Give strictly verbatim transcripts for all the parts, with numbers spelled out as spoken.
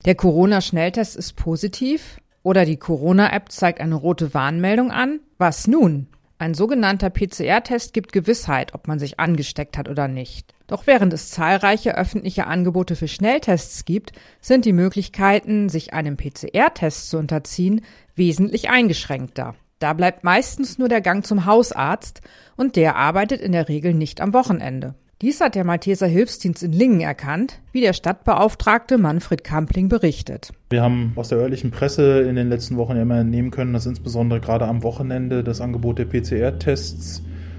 Der Corona-Schnelltest ist positiv oder die Corona-App zeigt eine rote Warnmeldung an. Was nun? Ein sogenannter P C R-Test gibt Gewissheit, ob man sich angesteckt hat oder nicht. Doch während es zahlreiche öffentliche Angebote für Schnelltests gibt, sind die Möglichkeiten, sich einem P C R-Test zu unterziehen, wesentlich eingeschränkter. Da bleibt meistens nur der Gang zum Hausarzt und der arbeitet in der Regel nicht am Wochenende. Dies hat der Malteser Hilfsdienst in Lingen erkannt, wie der Stadtbeauftragte Manfred Kampling berichtet. Wir haben aus der örtlichen Presse in den letzten Wochen immer entnehmen können, dass insbesondere gerade am Wochenende das Angebot der P C R-Tests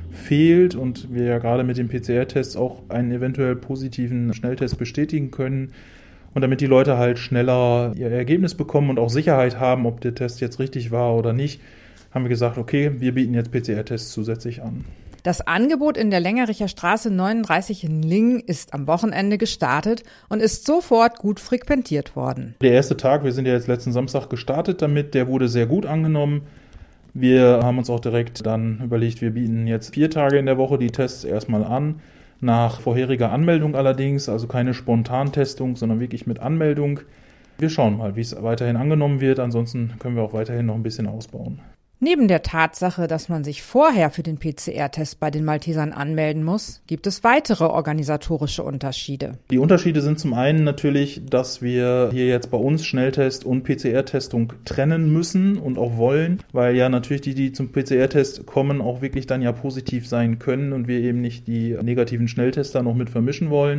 fehlt und wir ja gerade mit den P C R-Tests auch einen eventuell positiven Schnelltest bestätigen können. Und damit die Leute halt schneller ihr Ergebnis bekommen und auch Sicherheit haben, ob der Test jetzt richtig war oder nicht, haben wir gesagt, okay, wir bieten jetzt P C R-Tests zusätzlich an. Das Angebot in der Längericher Straße neununddreißig in Lingen ist am Wochenende gestartet und ist sofort gut frequentiert worden. Der erste Tag, wir sind ja jetzt letzten Samstag gestartet damit, der wurde sehr gut angenommen. Wir haben uns auch direkt dann überlegt, wir bieten jetzt vier Tage in der Woche die Tests erstmal an. Nach vorheriger Anmeldung allerdings, also keine Spontantestung, sondern wirklich mit Anmeldung. Wir schauen mal, wie es weiterhin angenommen wird. Ansonsten können wir auch weiterhin noch ein bisschen ausbauen. Neben der Tatsache, dass man sich vorher für den P C R-Test bei den Maltesern anmelden muss, gibt es weitere organisatorische Unterschiede. Die Unterschiede sind zum einen natürlich, dass wir hier jetzt bei uns Schnelltest und P C R-Testung trennen müssen und auch wollen, weil ja natürlich die, die zum P C R-Test kommen, auch wirklich dann ja positiv sein können und wir eben nicht die negativen Schnelltester noch mit vermischen wollen.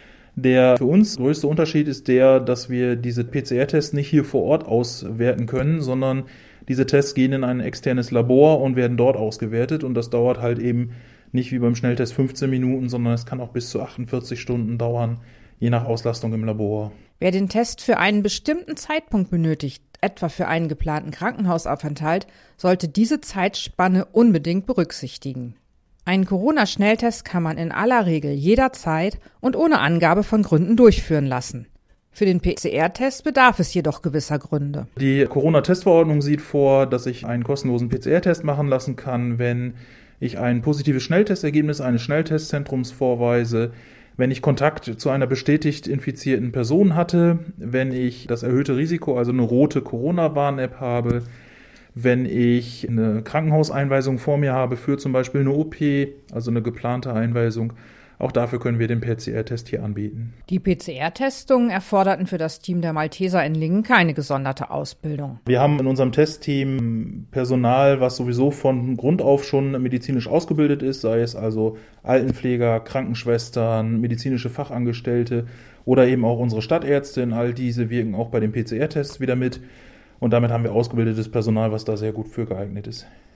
Der für uns größte Unterschied ist der, dass wir diese P C R-Tests nicht hier vor Ort auswerten können, sondern diese Tests gehen in ein externes Labor und werden dort ausgewertet und das dauert halt eben nicht wie beim Schnelltest fünfzehn Minuten, sondern es kann auch bis zu achtundvierzig Stunden dauern, je nach Auslastung im Labor. Wer den Test für einen bestimmten Zeitpunkt benötigt, etwa für einen geplanten Krankenhausaufenthalt, sollte diese Zeitspanne unbedingt berücksichtigen. Einen Corona-Schnelltest kann man in aller Regel jederzeit und ohne Angabe von Gründen durchführen lassen. Für den P C R-Test bedarf es jedoch gewisser Gründe. Die Corona-Testverordnung sieht vor, dass ich einen kostenlosen P C R-Test machen lassen kann, wenn ich ein positives Schnelltestergebnis eines Schnelltestzentrums vorweise, wenn ich Kontakt zu einer bestätigt infizierten Person hatte, wenn ich das erhöhte Risiko, also eine rote Corona-Warn-App habe, wenn ich eine Krankenhauseinweisung vor mir habe für zum Beispiel eine O P, also eine geplante Einweisung. Auch dafür können wir den P C R-Test hier anbieten. Die P C R-Testungen erforderten für das Team der Malteser in Lingen keine gesonderte Ausbildung. Wir haben in unserem Testteam Personal, was sowieso von Grund auf schon medizinisch ausgebildet ist, sei es also Altenpfleger, Krankenschwestern, medizinische Fachangestellte oder eben auch unsere Stadtärztin. All diese wirken auch bei den P C R-Tests wieder mit. Und damit haben wir ausgebildetes Personal, was da sehr gut für geeignet ist.